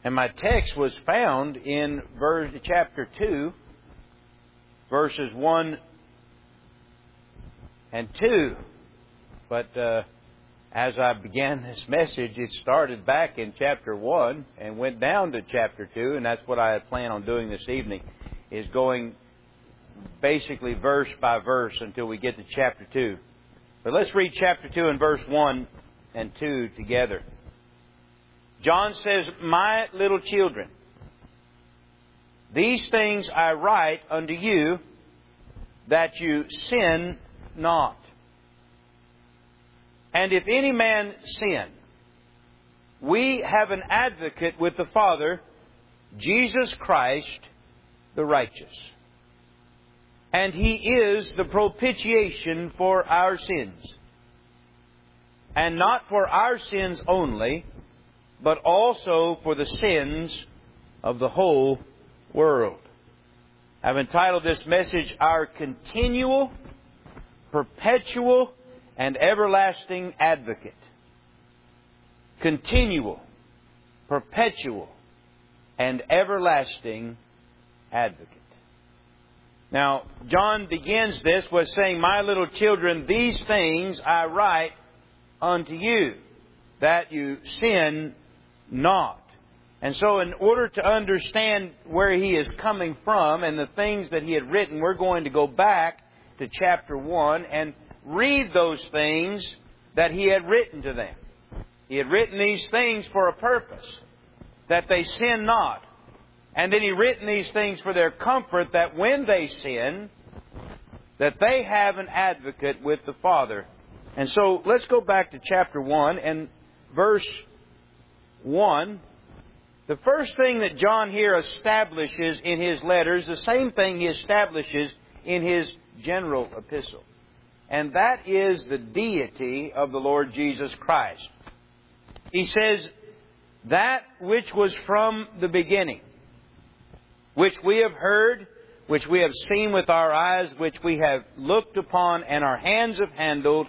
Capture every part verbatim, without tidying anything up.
And my text was found in verse, chapter two, verses one and two. But uh, as I began this message, it started back in chapter one and went down to chapter two. And that's what I had planned on doing this evening, is going basically verse by verse until we get to chapter two. But let's read chapter two and verse one and two together. John says, "My little children, these things I write unto you, that you sin not. And if any man sin, we have an advocate with the Father, Jesus Christ the righteous. And He is the propitiation for our sins. And not for our sins only, but also for the sins of the whole world." I've entitled this message, "Our Continual, Perpetual, and Everlasting Advocate." Continual, perpetual, and everlasting advocate. Now, John begins this with saying, "My little children, these things I write unto you, that you sin not." And so in order to understand where he is coming from and the things that he had written, we're going to go back to chapter one and read those things that he had written to them. He had written these things for a purpose, that they sin not. And then he written these things for their comfort, that when they sin, that they have an advocate with the Father. And so let's go back to chapter one and verse one. The first thing that John here establishes in his letters, the same thing he establishes in his general epistle. And that is the deity of the Lord Jesus Christ. He says, "That which was from the beginning, which we have heard, which we have seen with our eyes, which we have looked upon, and our hands have handled,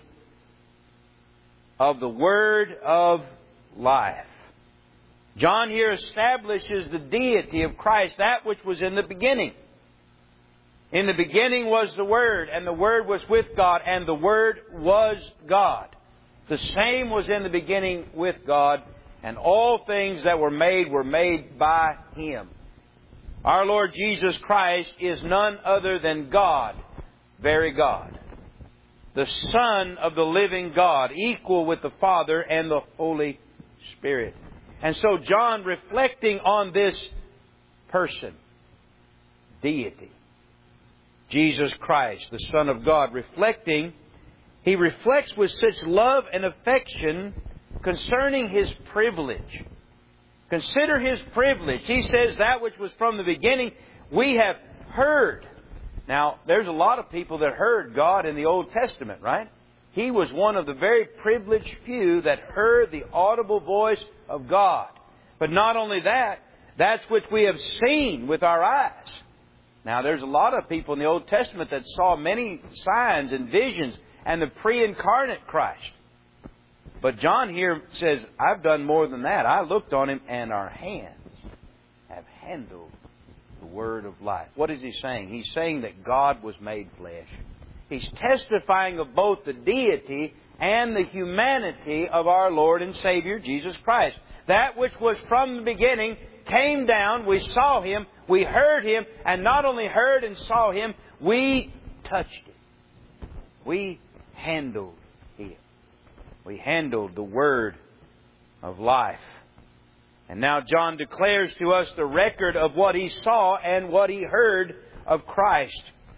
of the word of life." John here establishes the deity of Christ, that which was in the beginning. In the beginning was the Word, and the Word was with God, and the Word was God. The same was in the beginning with God, and all things that were made were made by Him. Our Lord Jesus Christ is none other than God, very God. The Son of the living God, equal with the Father and the Holy Spirit. And so John, reflecting on this person, deity, Jesus Christ, the Son of God, reflecting, he reflects with such love and affection concerning His privilege. Consider His privilege. He says that which was from the beginning, we have heard. Now, there's a lot of people that heard God in the Old Testament, right? He was one of the very privileged few that heard the audible voice of God. But not only that, that's which we have seen with our eyes. Now, there's a lot of people in the Old Testament that saw many signs and visions and the pre-incarnate Christ. But John here says, I've done more than that. I looked on Him, and our hands have handled the word of life. What is he saying? He's saying that God was made flesh. He's testifying of both the deity and the humanity of our Lord and Savior, Jesus Christ. That which was from the beginning came down, we saw Him, we heard Him, and not only heard and saw Him, we touched Him. We handled Him. We handled the Word of life. And now John declares to us the record of what he saw and what he heard of Christ.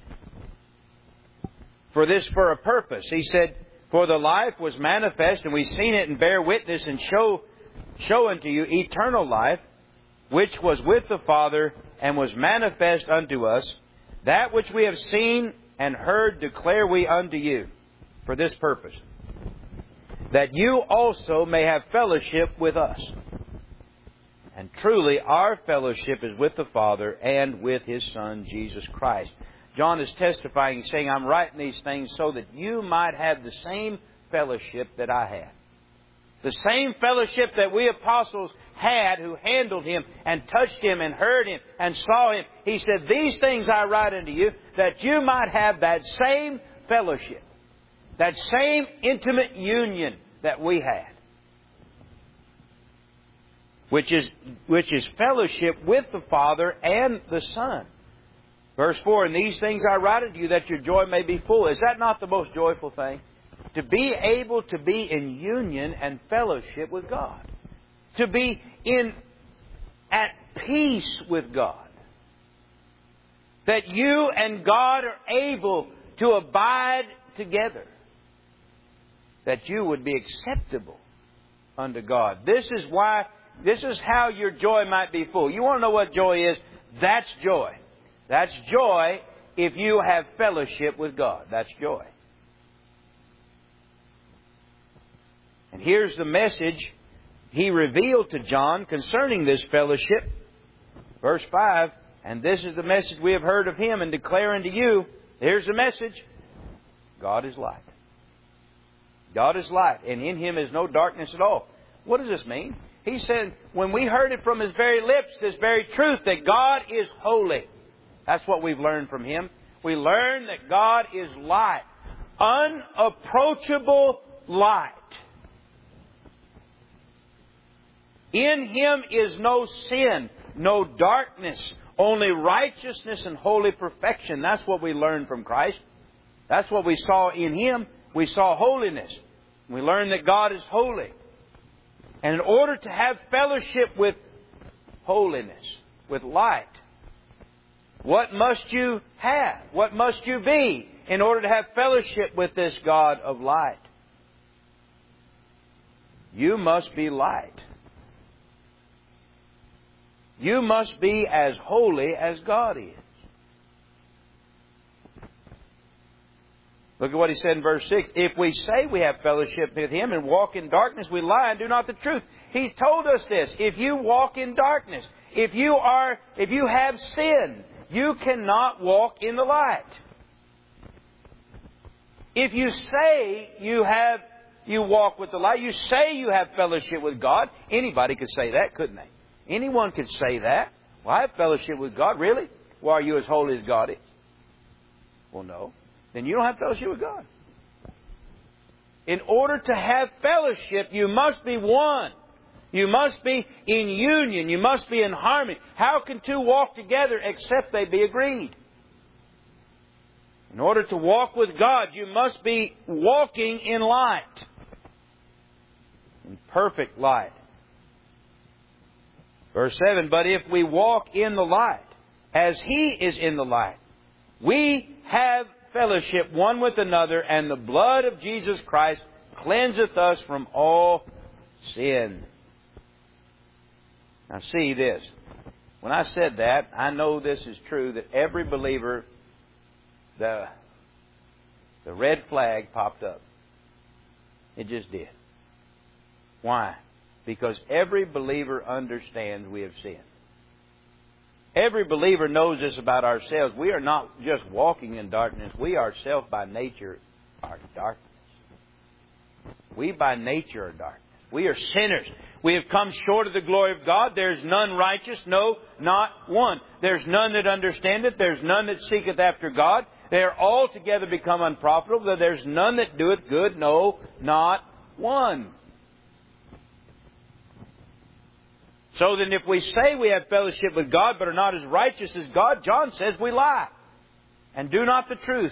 For this for a purpose. He said, "For the life was manifest, and we've seen it, and bear witness, and show, show unto you eternal life, which was with the Father, and was manifest unto us. That which we have seen and heard declare we unto you." For this purpose, that you also may have fellowship with us. And truly, our fellowship is with the Father and with His Son, Jesus Christ. John is testifying, saying, I'm writing these things so that you might have the same fellowship that I have. The same fellowship that we apostles had who handled Him and touched Him and heard Him and saw Him. He said, these things I write unto you, that you might have that same fellowship, that same intimate union that we had, which is, which is fellowship with the Father and the Son. Verse four, and these things I write unto you, that your joy may be full. Is that not the most joyful thing? To be able to be in union and fellowship with God. To be in at peace with God. That you and God are able to abide together. That you would be acceptable unto God. This is why, this is how your joy might be full. You want to know what joy is? That's joy. That's joy if you have fellowship with God. That's joy. And here's the message He revealed to John concerning this fellowship. Verse five, and this is the message we have heard of Him and declare unto you. Here's the message. God is light. God is light, and in Him is no darkness at all. What does this mean? He said, when we heard it from His very lips, this very truth, that God is holy. That's what we've learned from Him. We learn that God is light. Unapproachable light. In Him is no sin, no darkness, only righteousness and holy perfection. That's what we learned from Christ. That's what we saw in Him. We saw holiness. We learned that God is holy. And in order to have fellowship with holiness, with light, what must you have? What must you be in order to have fellowship with this God of light? You must be light. You must be as holy as God is. Look at what He said in verse six. If we say we have fellowship with Him and walk in darkness, we lie and do not the truth. He's told us this. If you walk in darkness, if you are, if you have sin, you cannot walk in the light. If you say you have, you walk with the light, you say you have fellowship with God, anybody could say that, couldn't they? Anyone could say that. Well, I have fellowship with God. Really? Well, are you as holy as God is? Well, no. Then you don't have fellowship with God. In order to have fellowship, you must be one. You must be in union. You must be in harmony. How can two walk together except they be agreed? In order to walk with God, you must be walking in light. In perfect light. Verse seven, but if we walk in the light, as He is in the light, we have fellowship one with another, and the blood of Jesus Christ cleanseth us from all sin. Now see this. When I said that, I know this is true, that every believer, the, the red flag popped up. It just did. Why? Because every believer understands we have sinned. Every believer knows this about ourselves. We are not just walking in darkness. We ourselves by nature are darkness. We by nature are darkness. We are sinners. We have come short of the glory of God. There is none righteous, no, not one. There's none that understandeth. There's none that seeketh after God. They are altogether become unprofitable. There's none that doeth good, no, not one. So then if we say we have fellowship with God but are not as righteous as God, John says we lie and do not the truth.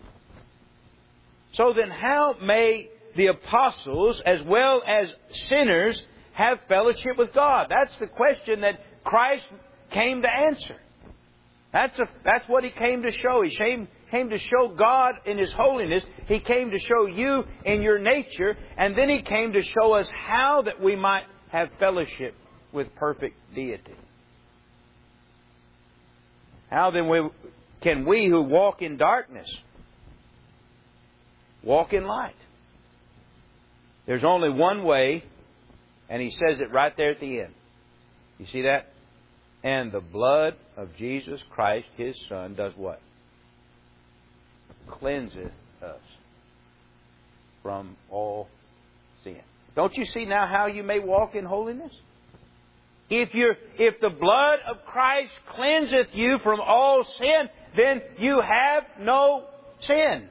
So then how may the apostles as well as sinners have fellowship with God? That's the question that Christ came to answer. That's, a, that's what He came to show. He came, came to show God in His holiness. He came to show you in your nature. And then He came to show us how that we might have fellowship with perfect deity. How then we, can we who walk in darkness walk in light? There's only one way, and He says it right there at the end. You see that? And the blood of Jesus Christ, His Son, does what? Cleanseth us from all sin. Don't you see now how you may walk in holiness? If you're, if the blood of Christ cleanseth you from all sin, then you have no sin.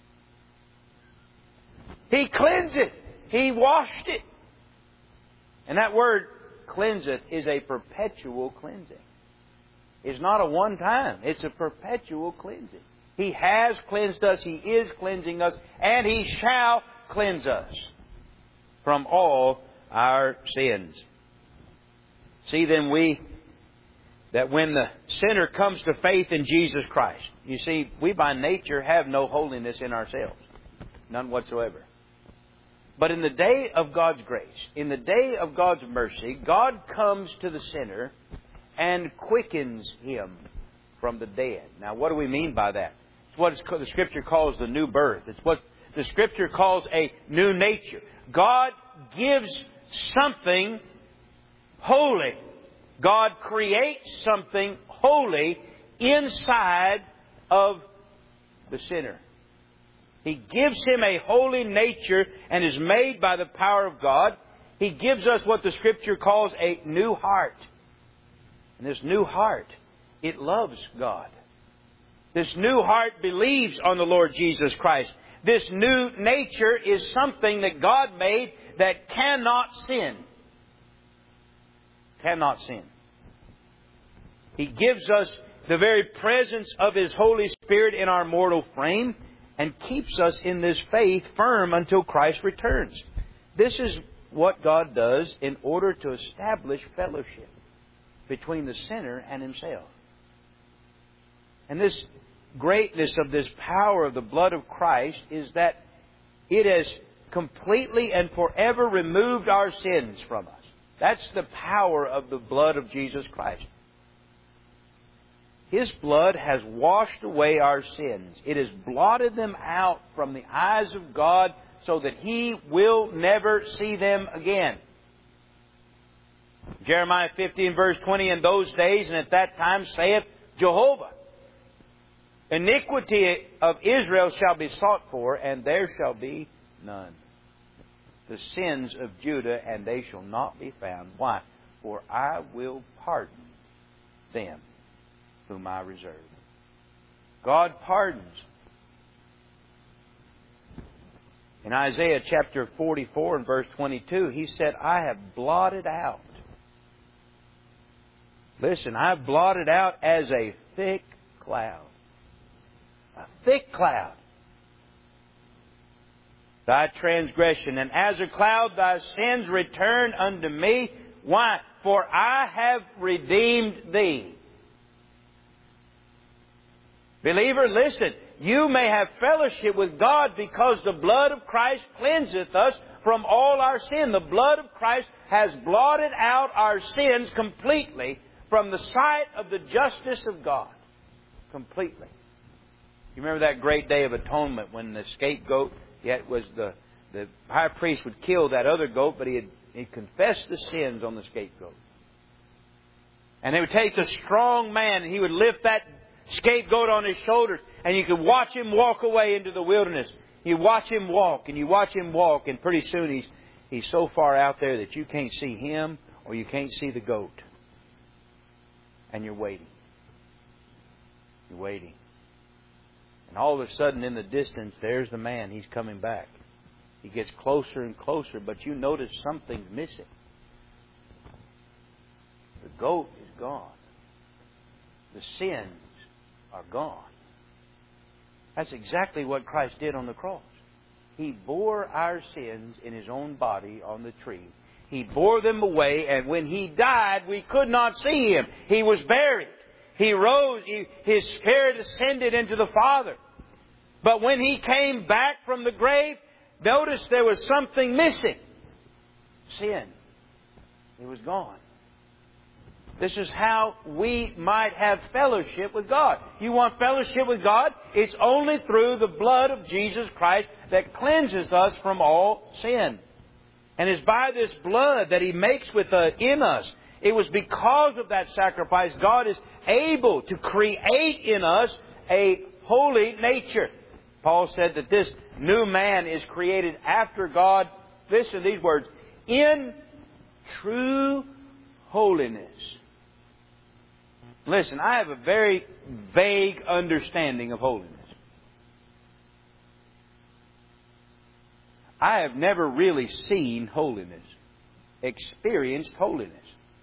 He cleansed it. He washed it. And that word cleanseth is a perpetual cleansing. It's not a one time. It's a perpetual cleansing. He has cleansed us. He is cleansing us. And He shall cleanse us from all our sins. See then we, that when the sinner comes to faith in Jesus Christ, you see, we by nature have no holiness in ourselves. None whatsoever. But in the day of God's grace, in the day of God's mercy, God comes to the sinner and quickens him from the dead. Now, what do we mean by that? It's what the Scripture calls the new birth. It's what the Scripture calls a new nature. God gives something holy. God creates something holy inside of the sinner. He gives him a holy nature and is made by the power of God. He gives us what the Scripture calls a new heart. And this new heart, it loves God. This new heart believes on the Lord Jesus Christ. This new nature is something that God made that cannot sin. Cannot sin. He gives us the very presence of His Holy Spirit in our mortal frame and keeps us in this faith firm until Christ returns. This is what God does in order to establish fellowship between the sinner and Himself. And this greatness of this power of the blood of Christ is that it has completely and forever removed our sins from us. That's the power of the blood of Jesus Christ. His blood has washed away our sins. It has blotted them out from the eyes of God so that He will never see them again. Jeremiah fifteen verse twenty, in those days and at that time saith Jehovah, iniquity of Israel shall be sought for, and there shall be none. The sins of Judah, and they shall not be found. Why? For I will pardon them whom I reserve. God pardons. In Isaiah chapter forty-four and verse twenty-two, He said, I have blotted out. Listen, I've blotted out as a thick cloud. A thick cloud. Thy transgression, and as a cloud thy sins return unto me. Why? For I have redeemed thee. Believer, listen. You may have fellowship with God because the blood of Christ cleanseth us from all our sin. The blood of Christ has blotted out our sins completely from the sight of the justice of God. Completely. You remember that great day of atonement when the scapegoat, yet was the, the high priest would kill that other goat, but he had he confessed the sins on the scapegoat. And they would take the strong man and he would lift that scapegoat on his shoulders, and you could watch him walk away into the wilderness. You watch him walk, and you watch him walk, and pretty soon he's he's so far out there that you can't see him or you can't see the goat. And you're waiting. You're waiting. And all of a sudden in the distance, there's the man. He's coming back. He gets closer and closer, but you notice something's missing. The goat is gone. The sins are gone. That's exactly what Christ did on the cross. He bore our sins in His own body on the tree. He bore them away, and when He died, we could not see Him. He was buried. He rose. He, His Spirit ascended into the Father. But when He came back from the grave, notice there was something missing. Sin. It was gone. This is how we might have fellowship with God. You want fellowship with God? It's only through the blood of Jesus Christ that cleanses us from all sin. And it's by this blood that He makes with uh, in us. It was because of that sacrifice God is able to create in us a holy nature. Paul said that this new man is created after God Listen to these words. In true holiness. Listen, I have a very vague understanding of holiness. I have never really seen holiness, experienced holiness.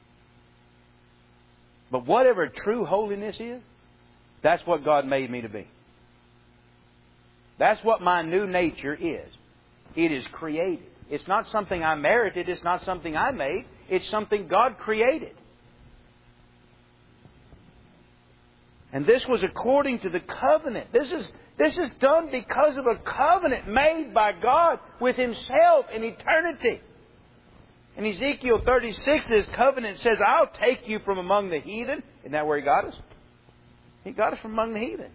But whatever true holiness is, that's what God made me to be. That's what my new nature is. It is created. It's not something I merited. It's not something I made. It's something God created. And this was according to the covenant. This is, this is done because of a covenant made by God with Himself in eternity. In Ezekiel thirty-six, this covenant says, I'll take you from among the heathen. Isn't that where He got us? He got us from among the heathen.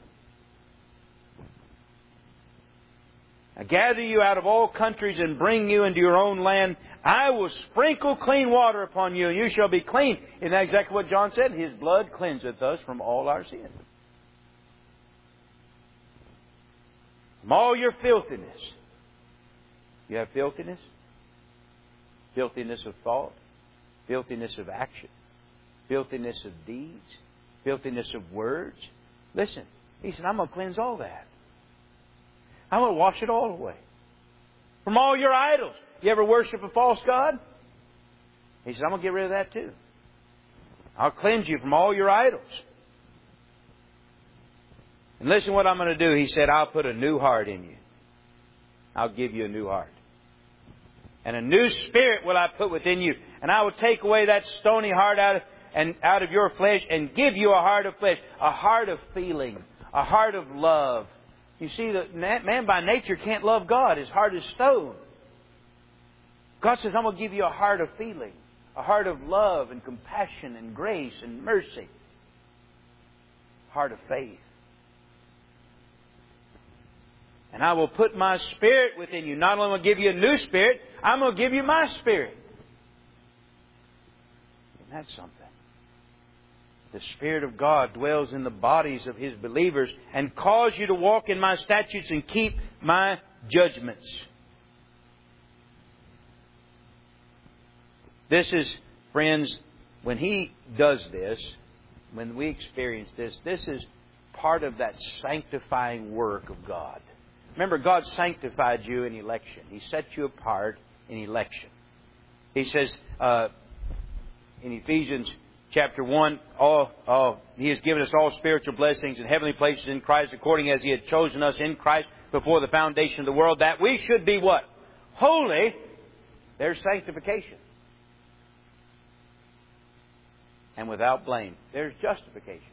I gather you out of all countries and bring you into your own land. I will sprinkle clean water upon you, and you shall be clean. Isn't that exactly what John said? His blood cleanseth us from all our sins. From all your filthiness. You have filthiness? Filthiness of thought. Filthiness of action. Filthiness of deeds. Filthiness of words. Listen, He said, I'm going to cleanse all that. I'm going to wash it all away. From all your idols. You ever worship a false god? He said, I'm going to get rid of that too. I'll cleanse you from all your idols. And listen what I'm going to do. He said, I'll put a new heart in you. I'll give you a new heart. And a new spirit will I put within you. And I will take away that stony heart out of, and out of your flesh and give you a heart of flesh. A heart of feeling. A heart of love. You see, that man by nature can't love God. His heart is stone. God says, I'm going to give you a heart of feeling. A heart of love and compassion and grace and mercy. A heart of faith. And I will put my spirit within you. Not only will I give you a new spirit, I'm going to give you my spirit. Isn't that something? The Spirit of God dwells in the bodies of His believers and calls you to walk in my statutes and keep my judgments. This is, friends, when He does this, when we experience this, this is part of that sanctifying work of God. Remember, God sanctified you in election. He set you apart in election. He says uh, in Ephesians chapter one, all, all, He has given us all spiritual blessings in heavenly places in Christ, according as He had chosen us in Christ before the foundation of the world, that we should be what? Holy. There's sanctification. And without blame. There's justification.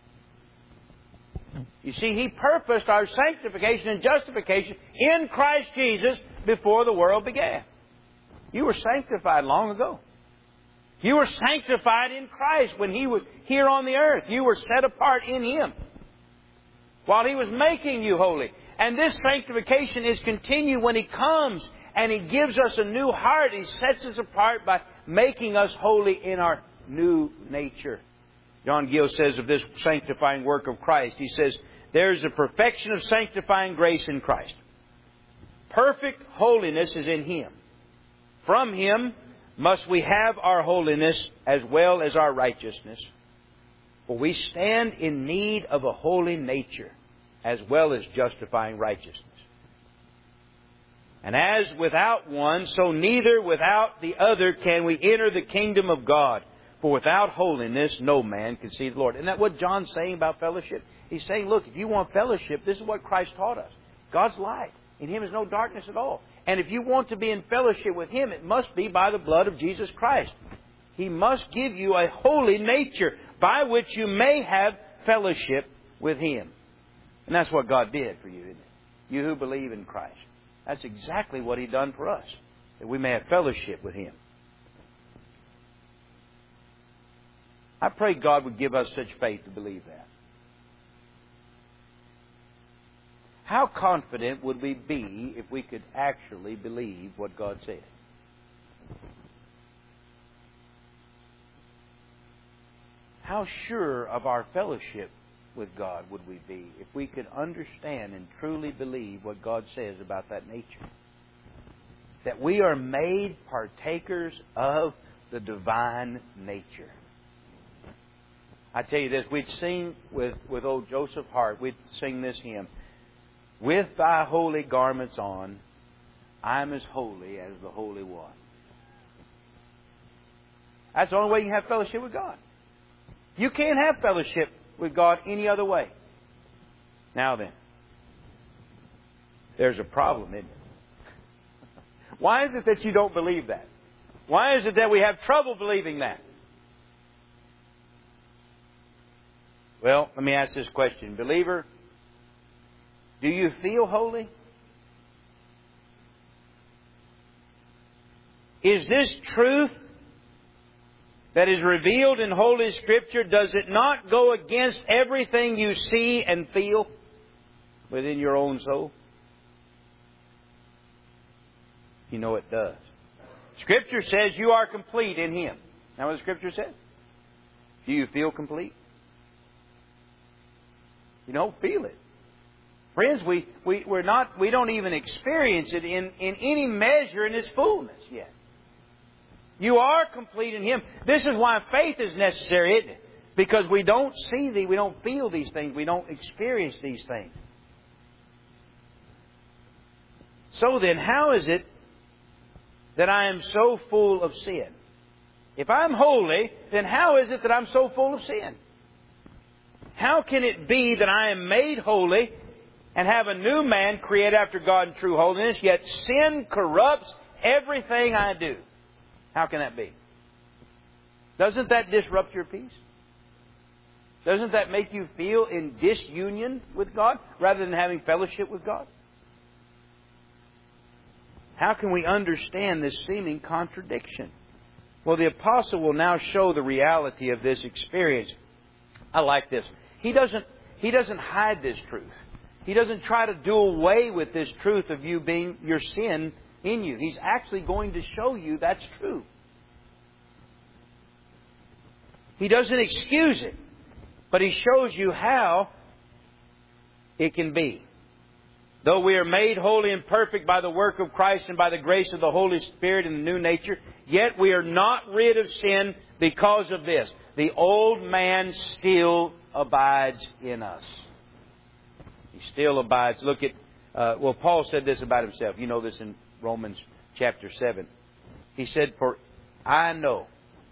You see, He purposed our sanctification and justification in Christ Jesus before the world began. You were sanctified long ago. You were sanctified in Christ when He was here on the earth. You were set apart in Him while He was making you holy. And this sanctification is continued when He comes and He gives us a new heart. He sets us apart by making us holy in our new nature. John Gill says of this sanctifying work of Christ, he says, there is a perfection of sanctifying grace in Christ. Perfect holiness is in Him. From Him must we have our holiness as well as our righteousness. For we stand in need of a holy nature as well as justifying righteousness. And as without one, so neither without the other can we enter the kingdom of God. For without holiness, no man can see the Lord. Isn't that what John's saying about fellowship? He's saying, look, if you want fellowship, this is what Christ taught us. God's light. In Him is no darkness at all. And if you want to be in fellowship with Him, it must be by the blood of Jesus Christ. He must give you a holy nature by which you may have fellowship with Him. And that's what God did for you, isn't it? You who believe in Christ. That's exactly what He done for us. That we may have fellowship with Him. I pray God would give us such faith to believe that. How confident would we be if we could actually believe what God said? How sure of our fellowship with God would we be if we could understand and truly believe what God says about that nature? that we are made partakers of the divine nature. I tell you this, we'd sing with, with old Joseph Hart, we'd sing this hymn, "With Thy holy garments on, I'm as holy as the Holy One." That's the only way you can have fellowship with God. You can't have fellowship with God any other way. Now then, there's a problem, isn't it? Why is it that you don't believe that? Why is it that we have trouble believing that? Well, let me ask this question. Believer, do you feel holy? Is this truth that is revealed in Holy Scripture, does it not go against everything you see and feel within your own soul? You know it does. Scripture says you are complete in Him. Now what the Scripture says? Do you feel complete? You don't feel it. Friends, we, we, we're not, we don't even experience it in, in any measure in its fullness yet. You are complete in Him. This is why faith is necessary, isn't it? Because we don't see these, we don't feel these things, we don't experience these things. So then, how is it that I am so full of sin? If I'm holy, then how is it that I'm so full of sin? How can it be that I am made holy and have a new man created after God in true holiness, yet sin corrupts everything I do? How can that be? Doesn't that disrupt your peace? Doesn't that make you feel in disunion with God rather than having fellowship with God? How can we understand this seeming contradiction? Well, the apostle will now show the reality of this experience. I like this. He doesn't, he doesn't hide this truth. He doesn't try to do away with this truth of you being your sin in you. He's actually going to show you that's true. He doesn't excuse it, but He shows you how it can be. Though we are made holy and perfect by the work of Christ and by the grace of the Holy Spirit in the new nature, yet we are not rid of sin because of this. The old man still abides in us. He still abides. Look at, uh, well, Paul said this about himself. You know this in Romans chapter seven. He said, "For I know,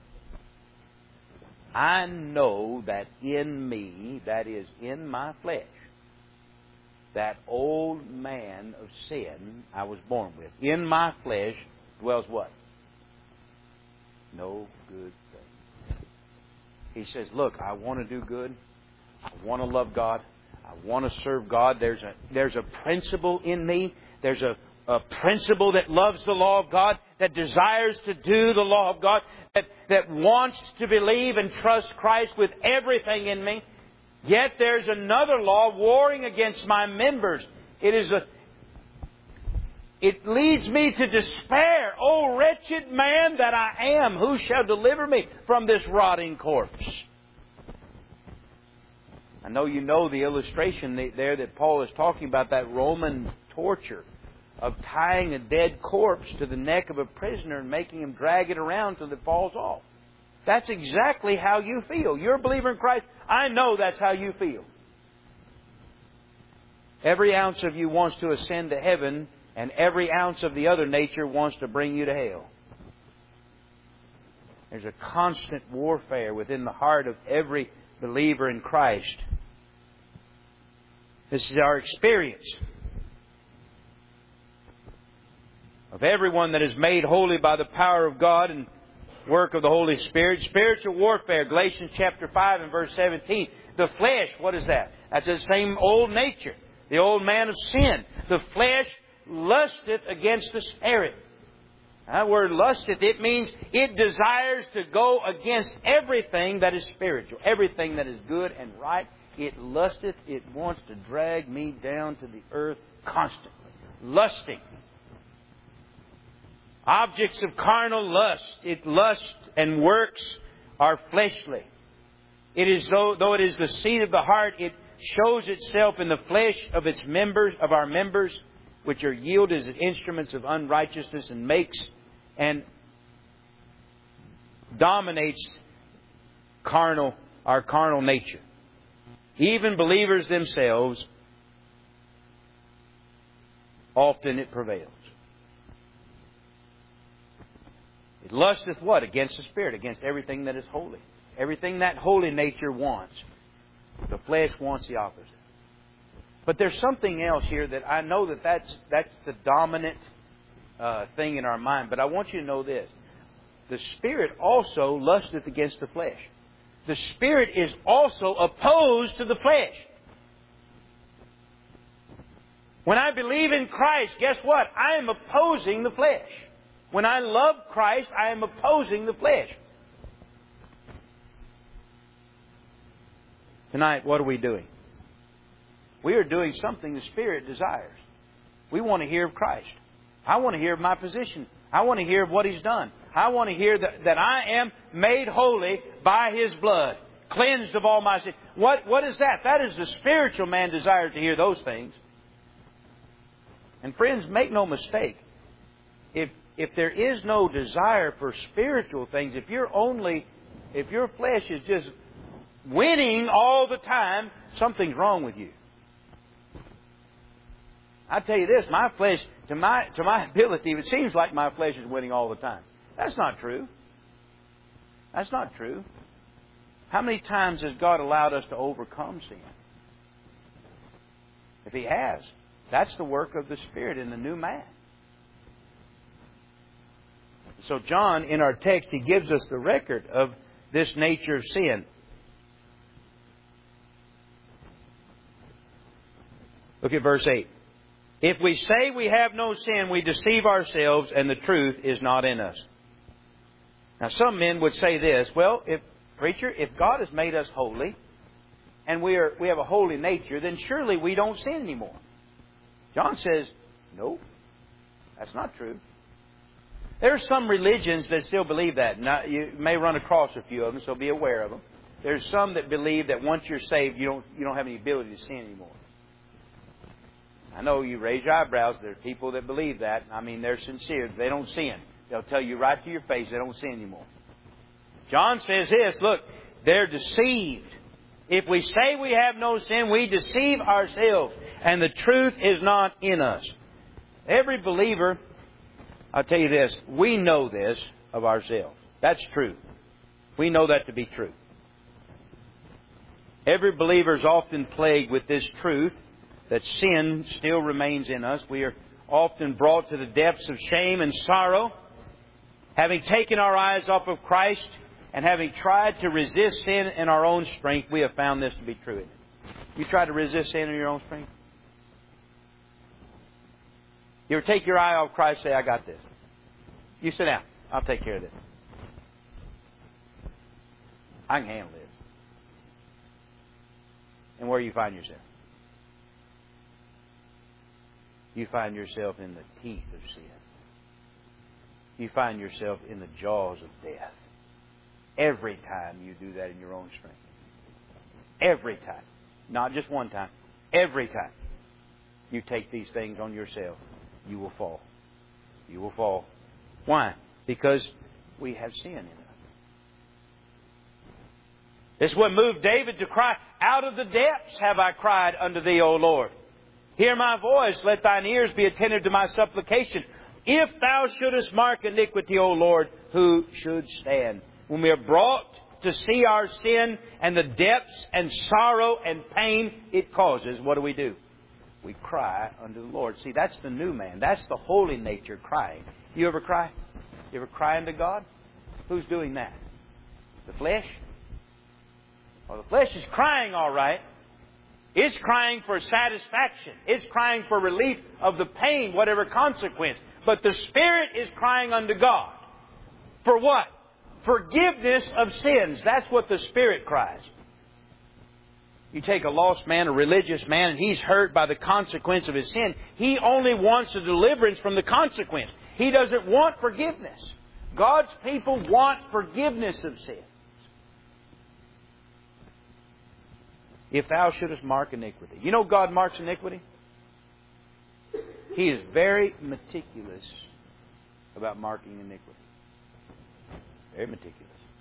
I know that in me, that is in my flesh, that old man of sin I was born with. In my flesh dwells what? No good thing." He says, look, I want to do good. I want to love God. I want to serve God. There's a, there's a principle in me. There's a, a principle that loves the law of God, that desires to do the law of God, that, that wants to believe and trust Christ with everything in me. Yet there's another law warring against my members. It is a, it leads me to despair. Oh, wretched man that I am, who shall deliver me from this rotting corpse? I know you know the illustration there that Paul is talking about, that Roman torture of tying a dead corpse to the neck of a prisoner and making him drag it around till it falls off. That's exactly how you feel. You're a believer in Christ. I know that's how you feel. Every ounce of you wants to ascend to heaven, and every ounce of the other nature wants to bring you to hell. There's a constant warfare within the heart of every believer in Christ. This is our experience of everyone that is made holy by the power of God and work of the Holy Spirit. Spiritual warfare, Galatians chapter five and verse seventeen. The flesh, what is that? That's the same old nature. The old man of sin. The flesh lusteth against the Spirit. That word lusteth, it means it desires to go against everything that is spiritual. Everything that is good and right. It lusteth, it wants to drag me down to the earth constantly. Lusting. Objects of carnal lust. It lusts and works are fleshly. It is though, though it is the seed of the heart, it shows itself in the flesh of its members, of our members. which are yielded as instruments of unrighteousness, and makes and dominates carnal our carnal nature. Even believers themselves, often it prevails. It lusteth what? Against the Spirit, against everything that is holy. Everything that holy nature wants. The flesh wants the opposite. But there's something else here that I know that that's, that's the dominant uh, thing in our mind. But I want you to know this. The Spirit also lusteth against the flesh. The Spirit is also opposed to the flesh. When I believe in Christ, guess what? I am opposing the flesh. When I love Christ, I am opposing the flesh. Tonight, what are we doing? We are doing something the Spirit desires. We want to hear of Christ. I want to hear of my position. I want to hear of what He's done. I want to hear that, that I am made holy by His blood, cleansed of all my sins. What, what is that? That is the spiritual man desires to hear those things. And friends, make no mistake. If if there is no desire for spiritual things, if you're only, if your flesh is just winning all the time, something's wrong with you. I tell you this, my flesh, to my to my ability, it seems like my flesh is winning all the time. That's not true. That's not true. How many times has God allowed us to overcome sin? If He has, that's the work of the Spirit in the new man. So John, in our text, he gives us the record of this nature of sin. Look at verse eight. If we say we have no sin, we deceive ourselves, and the truth is not in us. Now, some men would say this, well, if preacher, if God has made us holy, and we are we have a holy nature, then surely we don't sin anymore. John says, no, that's not true. There are some religions that still believe that. Now, you may run across a few of them, so be aware of them. There's some that believe that once you're saved, you don't you don't have any ability to sin anymore. I know you raise your eyebrows. There are people that believe that. I mean, they're sincere. They don't sin. They'll tell you right to your face they don't sin anymore. John says this, look, they're deceived. If we say we have no sin, we deceive ourselves, and the truth is not in us. Every believer, I'll tell you this, we know this of ourselves. That's true. We know that to be true. Every believer is often plagued with this truth, that sin still remains in us. We are often brought to the depths of shame and sorrow. Having taken our eyes off of Christ and having tried to resist sin in our own strength, we have found this to be true. You try to resist sin in your own strength? You ever take your eye off Christ and say, I got this? You sit down. I'll take care of this. I can handle this. And where do you find yourself? You find yourself in the teeth of sin. You find yourself in the jaws of death. Every time you do that in your own strength. Every time. Not just one time. Every time you take these things on yourself, you will fall. You will fall. Why? Because we have sin in us. This is what moved David to cry, out of the depths have I cried unto Thee, O Lord. Hear my voice, let Thine ears be attentive to my supplication. If Thou shouldest mark iniquity, O Lord, who should stand? When we are brought to see our sin and the depths and sorrow and pain it causes, what do we do? We cry unto the Lord. See, that's the new man. That's the holy nature crying. You ever cry? You ever cry unto God? Who's doing that? The flesh? Well, the flesh is crying all right. It's crying for satisfaction. It's crying for relief of the pain, whatever consequence. But the Spirit is crying unto God. For what? Forgiveness of sins. That's what the Spirit cries. You take a lost man, a religious man, and he's hurt by the consequence of his sin. He only wants a deliverance from the consequence. He doesn't want forgiveness. God's people want forgiveness of sin. If Thou shouldest mark iniquity. You know God marks iniquity? He is very meticulous about marking iniquity. Very meticulous.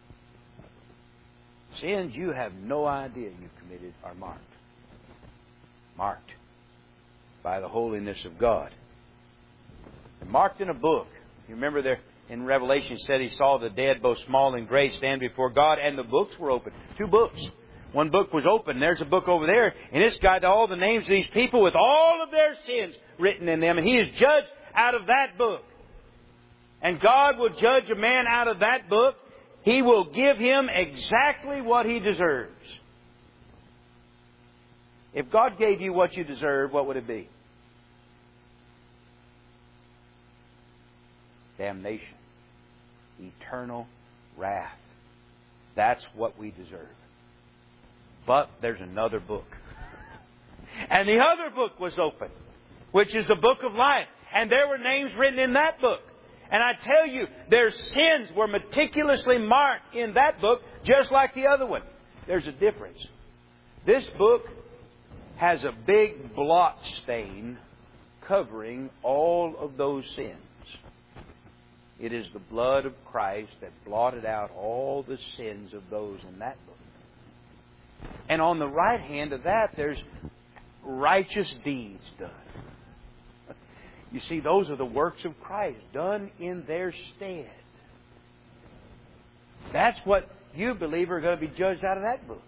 Sins you have no idea you've committed are marked. Marked by the holiness of God. They're marked in a book. You remember there in Revelation it said He saw the dead, both small and great, stand before God, and the books were open. Two books. One book was open. There's a book over there, and it's got all the names of these people with all of their sins written in them, and He is judged out of that book. And God will judge a man out of that book. He will give him exactly what he deserves. If God gave you what you deserve, what would it be? Damnation. Eternal wrath. That's what we deserve. But there's another book. And the other book was open, which is the book of life. And there were names written in that book. And I tell you, their sins were meticulously marked in that book, just like the other one. There's a difference. This book has a big blot stain covering all of those sins. It is the blood of Christ that blotted out all the sins of those in that book. And on the right hand of that, there's righteous deeds done. You see, those are the works of Christ done in their stead. That's what you, believer, are going to be judged out of that book.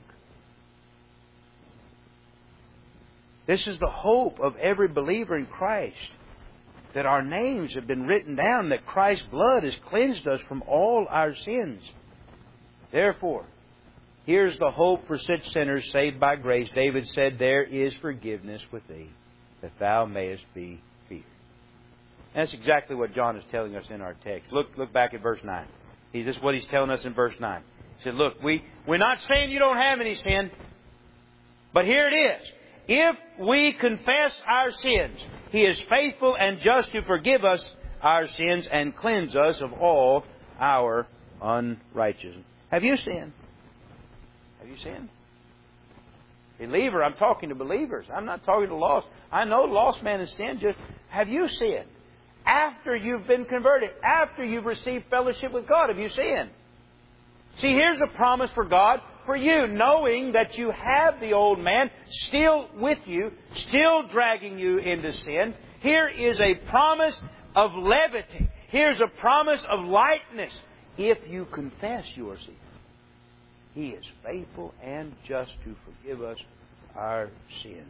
This is the hope of every believer in Christ, that our names have been written down, that Christ's blood has cleansed us from all our sins. Therefore, here's the hope for such sinners saved by grace. David said, "There is forgiveness with Thee, that Thou mayest be feared." And that's exactly what John is telling us in our text. Look, look back at verse nine. He's This is what he's telling us in verse nine. He said, look, we, we're not saying you don't have any sin, but here it is. If we confess our sins, He is faithful and just to forgive us our sins and cleanse us of all our unrighteousness. Have you sinned? Have you sinned? Believer, I'm talking to believers. I'm not talking to lost. I know lost man has sinned. Just have you sinned? After you've been converted, after you've received fellowship with God, have you sinned? See, here's a promise for God for you, knowing that you have the old man still with you, still dragging you into sin. Here is a promise of levity. Here's a promise of lightness. If you confess your sin, He is faithful and just to forgive us our sins.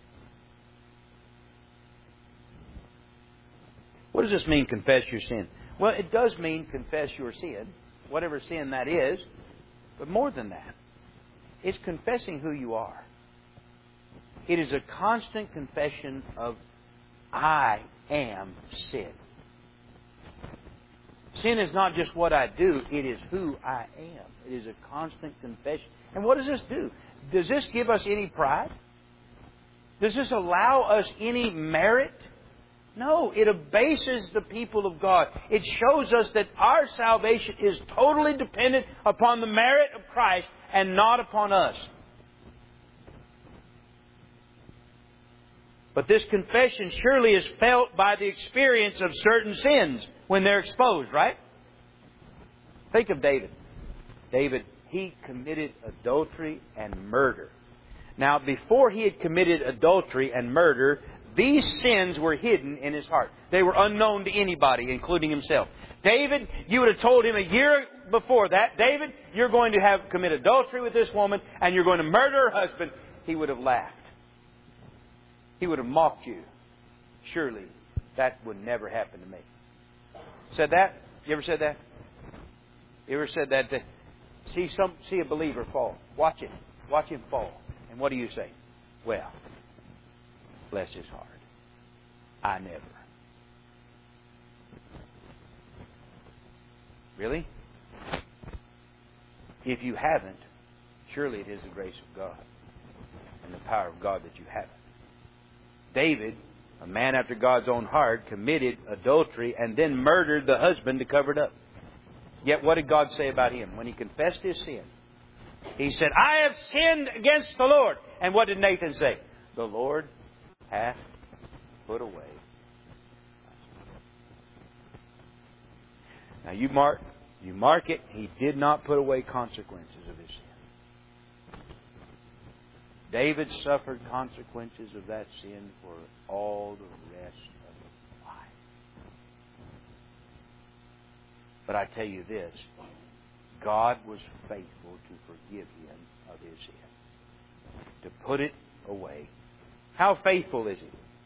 What does this mean, confess your sin? Well, it does mean confess your sin, whatever sin that is. But more than that, it's confessing who you are. It is a constant confession of, I am sin. Sin is not just what I do, it is who I am. It is a constant confession. And what does this do? Does this give us any pride? Does this allow us any merit? No, it abases the people of God. It shows us that our salvation is totally dependent upon the merit of Christ and not upon us. But this confession surely is felt by the experience of certain sins when they're exposed, right? Think of David. David, he committed adultery and murder. Now, before he had committed adultery and murder, these sins were hidden in his heart. They were unknown to anybody, including himself. David, you would have told him a year before that, David, you're going to have commit adultery with this woman and you're going to murder her husband. He would have laughed. He would have mocked you. Surely that would never happen to me. Said that? You ever said that? You ever said that? To see some, see a believer fall. Watch it. Watch him fall. And what do you say? Well, bless his heart. I never. Really? If you haven't, surely it is the grace of God and the power of God that you haven't. David, a man after God's own heart, committed adultery and then murdered the husband to cover it up. Yet what did God say about him? When he confessed his sin, he said, I have sinned against the Lord. And what did Nathan say? The Lord hath put away Now you mark, you mark it. He did not put away consequences of his sin. David suffered consequences of that sin for all the rest of his life. But I tell you this, God was faithful to forgive him of his sin, to put it away. How faithful is He?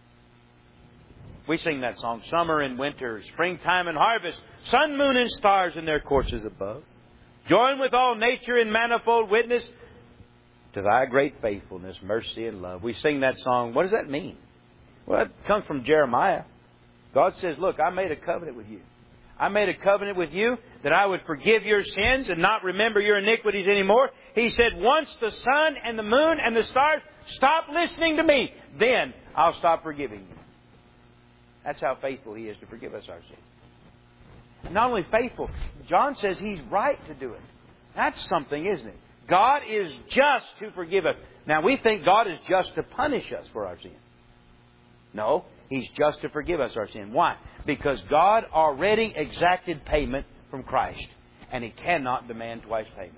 We sing that song, summer and winter, springtime and harvest, sun, moon, and stars in their courses above. Join with all nature in manifold witness to Thy great faithfulness, mercy, and love. We sing that song. What does that mean? Well, it comes from Jeremiah. God says, look, I made a covenant with you. I made a covenant with you that I would forgive your sins and not remember your iniquities anymore. He said, once the sun and the moon and the stars stop listening to me, then I'll stop forgiving you. That's how faithful He is to forgive us our sins. Not only faithful, John says He's right to do it. That's something, isn't it? God is just to forgive us. Now, we think God is just to punish us for our sin. No, He's just to forgive us our sin. Why? Because God already exacted payment from Christ, and He cannot demand twice payment.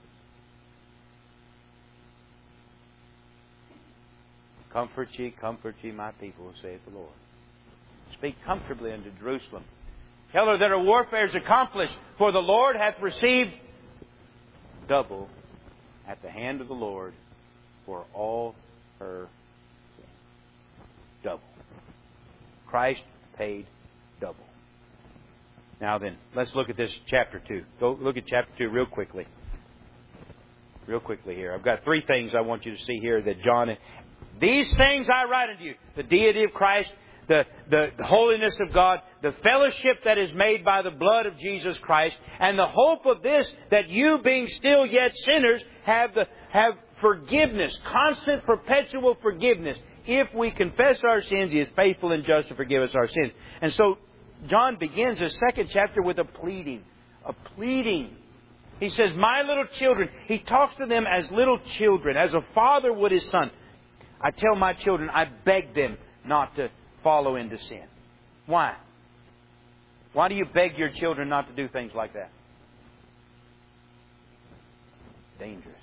Comfort ye, comfort ye, my people, saith the Lord. Speak comfortably unto Jerusalem. Tell her that her warfare is accomplished, for the Lord hath received double at the hand of the Lord for all her sin. Double. Christ paid double. Now then, let's look at this chapter two. Go look at chapter two real quickly. Real quickly here. I've got three things I want you to see here that John... These things I write unto you. The deity of Christ, the, the, the holiness of God, the fellowship that is made by the blood of Jesus Christ, and the hope of this, that you being still yet sinners, have the have forgiveness, constant, perpetual forgiveness. If we confess our sins, He is faithful and just to forgive us our sins. And so John begins his second chapter with a pleading. A pleading. He says, my little children. He talks to them as little children, as a father would his son. I tell my children, I beg them not to follow into sin. Why? Why do you beg your children not to do things like that? Dangerous.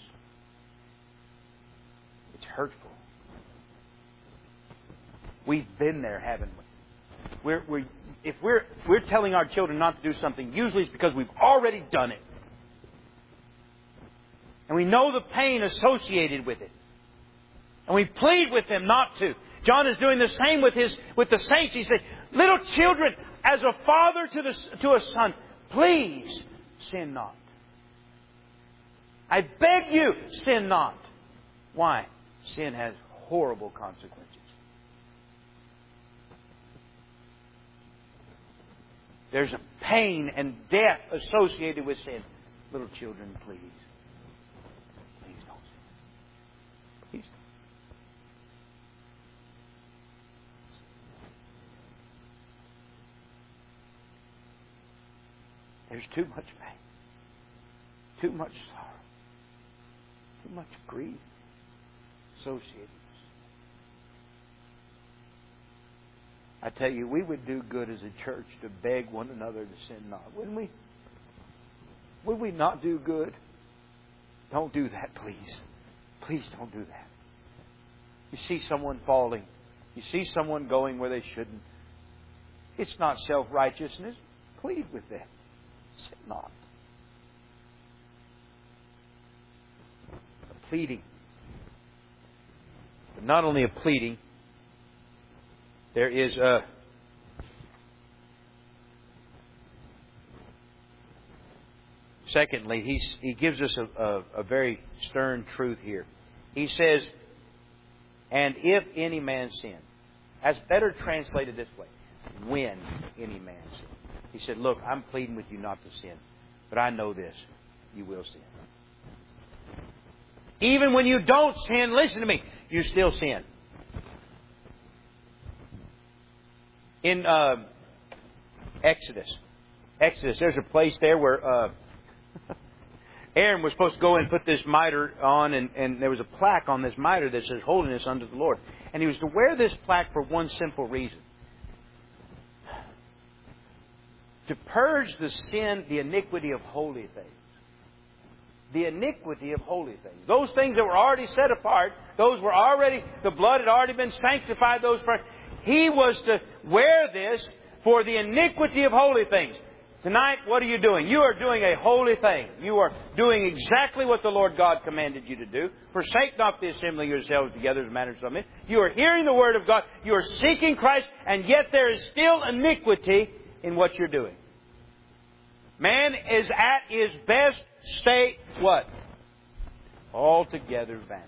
It's hurtful. We've been there, haven't we? We're, we're, if we're, if we're telling our children not to do something, usually it's because we've already done it. And we know the pain associated with it. And we plead with them not to. John is doing the same with his with the saints. He said, little children, as a father to the to a son, please sin not. I beg you, sin not. Why? Sin has horrible consequences. There's a pain and death associated with sin. Little children, please. Please don't sin. Please don't. There's too much pain, too much sorrow, too much grief associated with this. I tell you, we would do good as a church to beg one another to sin not, wouldn't we? Would we not do good? Don't do that, please. Please don't do that. You see someone falling. You see someone going where they shouldn't. It's not self-righteousness. Plead with them. Sin not. A pleading. But not only a pleading, there is a secondly, he's, he gives us a, a, a very stern truth here. He says, and if any man sin, that's better translated this way, when any man sin. He said, look, I'm pleading with you not to sin. But I know this. You will sin. Even when you don't sin, listen to me, you still sin. In uh, Exodus, Exodus, there's a place there where uh, Aaron was supposed to go and put this mitre on, and, and there was a plaque on this mitre that says, holiness unto the Lord. And he was to wear this plaque for one simple reason. to purge the sin, the iniquity of holy things. The iniquity of holy things. Those things that were already set apart, those were already, the blood had already been sanctified, those for, He was to wear this for the iniquity of holy things. Tonight, what are you doing? You are doing a holy thing. You are doing exactly what the Lord God commanded you to do. Forsake not the assembling yourselves together as matters of men. You are hearing the Word of God. You are seeking Christ, and yet there is still iniquity in what you're doing. Man is at his best state, what? Altogether vanity.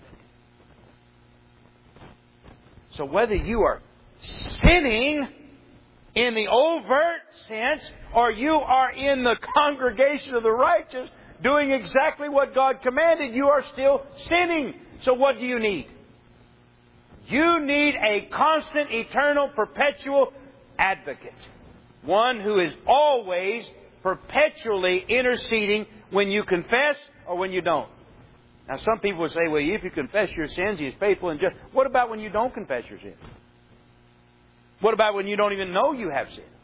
So whether you are sinning in the overt sense, or you are in the congregation of the righteous, doing exactly what God commanded, you are still sinning. So what do you need? You need a constant, eternal, perpetual advocate. One who is always, perpetually interceding when you confess or when you don't. Now some people will say, well, if you confess your sins, He is faithful and just. What about when you don't confess your sins? What about when you don't even know you have sin?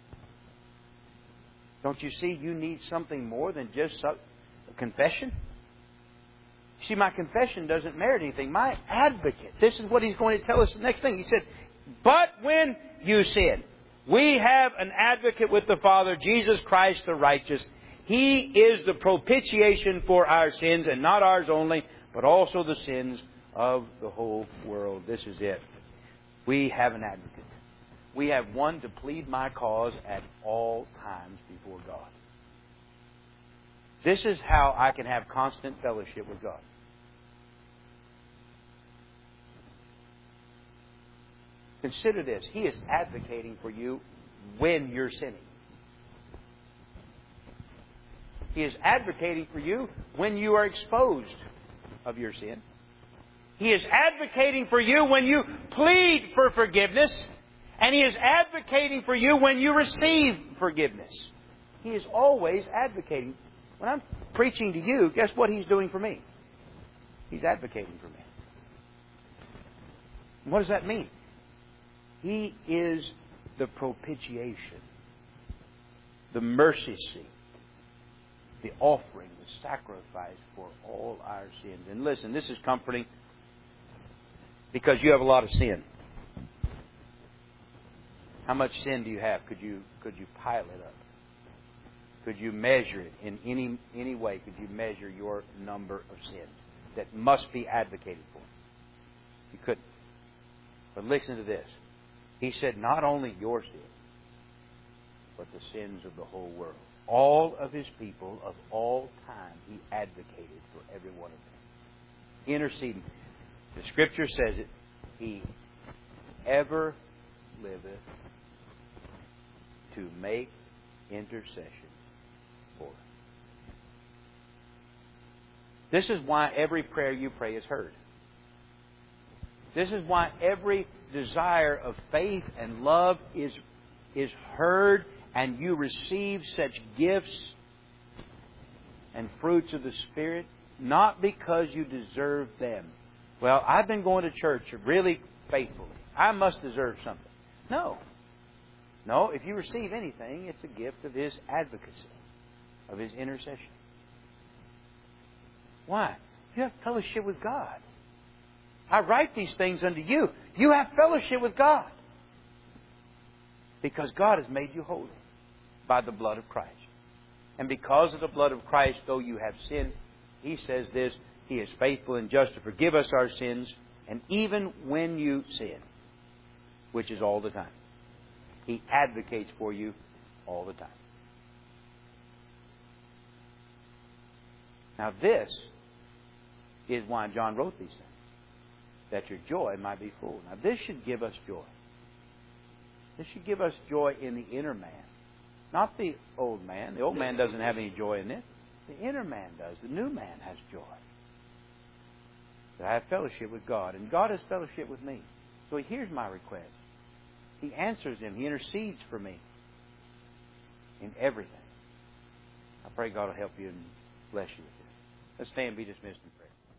Don't you see you need something more than just a confession? You see, my confession doesn't merit anything. My advocate, this is what He's going to tell us the next thing. He said, but when you sin, we have an advocate with the Father, Jesus Christ the righteous. He is the propitiation for our sins, and not ours only, but also the sins of the whole world. This is it. We have an advocate. We have one to plead my cause at all times before God. This is how I can have constant fellowship with God. Consider this. He is advocating for you when you're sinning. He is advocating for you when you are exposed of your sin. He is advocating for you when you plead for forgiveness. And He is advocating for you when you receive forgiveness. He is always advocating. When I'm preaching to you, guess what He's doing for me? He's advocating for me. And what does that mean? He is the propitiation, the mercy seat, the offering, the sacrifice for all our sins. And listen, this is comforting because you have a lot of sin. How much sin do you have? Could you could you pile it up? Could you measure it in any any way? Could you measure your number of sins that must be advocated for? You couldn't. But listen to this. He said not only your sins, but the sins of the whole world. All of His people of all time, He advocated for every one of them. Interceding. The Scripture says it. He ever liveth to make intercession for us. This is why every prayer you pray is heard. This is why every desire of faith and love is, is heard, and you receive such gifts and fruits of the Spirit, not because you deserve them. Well, I've been going to church really faithfully. I must deserve something. No. No, if you receive anything, it's a gift of His advocacy, of His intercession. Why? You have fellowship with God. I write these things unto you. You have fellowship with God. Because God has made you holy by the blood of Christ. And because of the blood of Christ, though you have sinned, He says this, He is faithful and just to forgive us our sins, and even when you sin, which is all the time, He advocates for you all the time. Now this is why John wrote these things, that your joy might be full. Now this should give us joy. This should give us joy in the inner man. Not the old man. The old man doesn't have any joy in it. The inner man does. The new man has joy. That I have fellowship with God, and God has fellowship with me. So He hears my request. He answers them. He intercedes for me in everything. I pray God will help you and bless you with this. Let's stand and be dismissed in prayer.